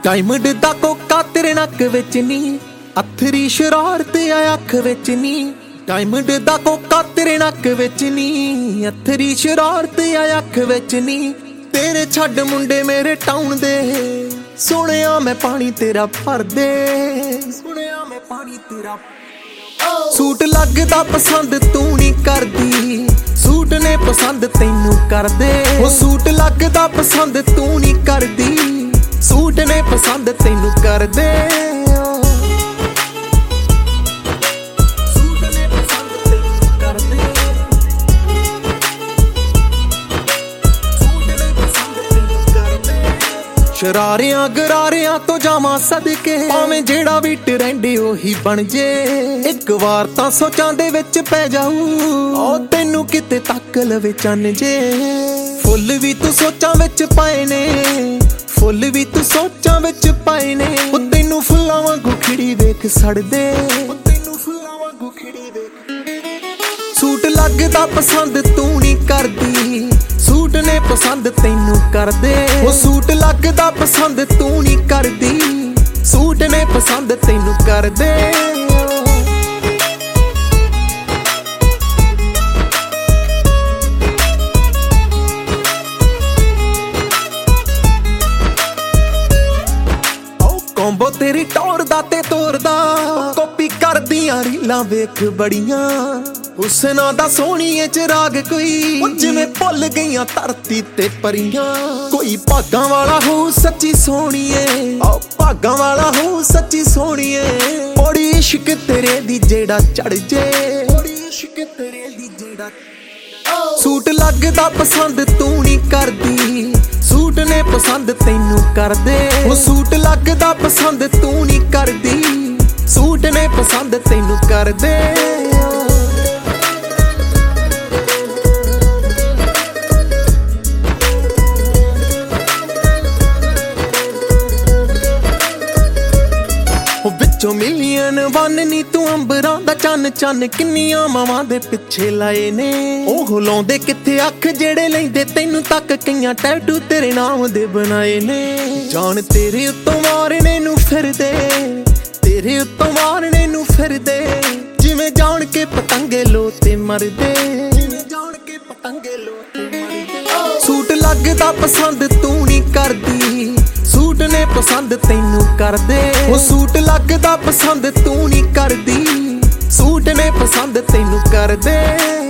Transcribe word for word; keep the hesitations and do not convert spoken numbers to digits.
Diamond दा Coca तेरे नक विच नी, अथरी शरारत आ अख विच नी। डायमंड दा कोका तेरे नक विच नी, अथरी शरारत आ अख विच नी। तेरे छड्ड मुंडे मेरे टाउन दे, सुनिया मैं पानी तेरा भर दे, सुनिया मैं पानी तेरा। सूट लगदा पसंद तू नहीं करदी, सूट ने पसंद तैनू कर दे। वो सूट लगदा पसंद तू नहीं करदी, सूट ने पसंद तैनू कर दे। सूट ने पसंद तैनू कर दे, सूट ने पसंद तैनू कर दे। शरारियां गरारियां तो जावां सदके, भावें जेड़ा भी ट्रेंड ओही बन जे। एक वार तां सोचां दे विच पै जाऊ, ओ तैनू किते तक लवे चन जे। फुल भी तू सोचां विच पाए ने, फुल भी तू सोचां विच पाए ने। ओ तैनू फुल्लां वांगू खिड़ी वेख सड़दे, ओ तैनू फुल्लां वांगू खिड़ी वेख। सूट लगदा पसंद तू नहीं करदी, सूट ने पसंद तैनू कर दे। ओ सूट लगदा पसंद तू नहीं करदी, सूट ने पसंद तैनू कर दे। कोंबो तेरी टोर दा ते तोर दा, कॉपी कर दियां रीलां वेख बड़ियां। हुस्ना दा सोहणीए च राग कोई, जिवें भुल गईयां धरती ते परियां। कोई भागां वाला हो सच्ची सोहणीए, ओ भागां वाला हो सच्ची सोहणीए। बड़ी इश्क तेरे दी जेड़ा चढ़ जे, बड़ी इश्क तेरे दी जेड़ा। सूट लगदा पसंद तू नहीं करदी, सूट ने पसंद तैनू कर दे। वो सूट लगदा पसंद तू नहीं करदी, सूट ने पसंद तैनू कर दे। विचों मिलियन वन नी तू अंबरां दा चन चन, किन्नियां मावां दे पिछे लाए ने। ओह लाउंदे किथे अख जेड़े लैंदे तैनू तक, कईयां टैटू तेरे नाम दे बनाए ने। जान तेरे उत्तों मारने नू फिरदे, तेरे उत्तों मारने नू फिरदे। जिवें जान के पतंगे लो ते मरदे, जिवें जान के पतंगे लो ते मरदे। सूट लगदा पसंद तू नहीं करदी, सूट ने पसंद तैनू कर दे। वो सूट लगदा पसंद तू नहीं करदी, सूट ने पसंद तैनू कर दे।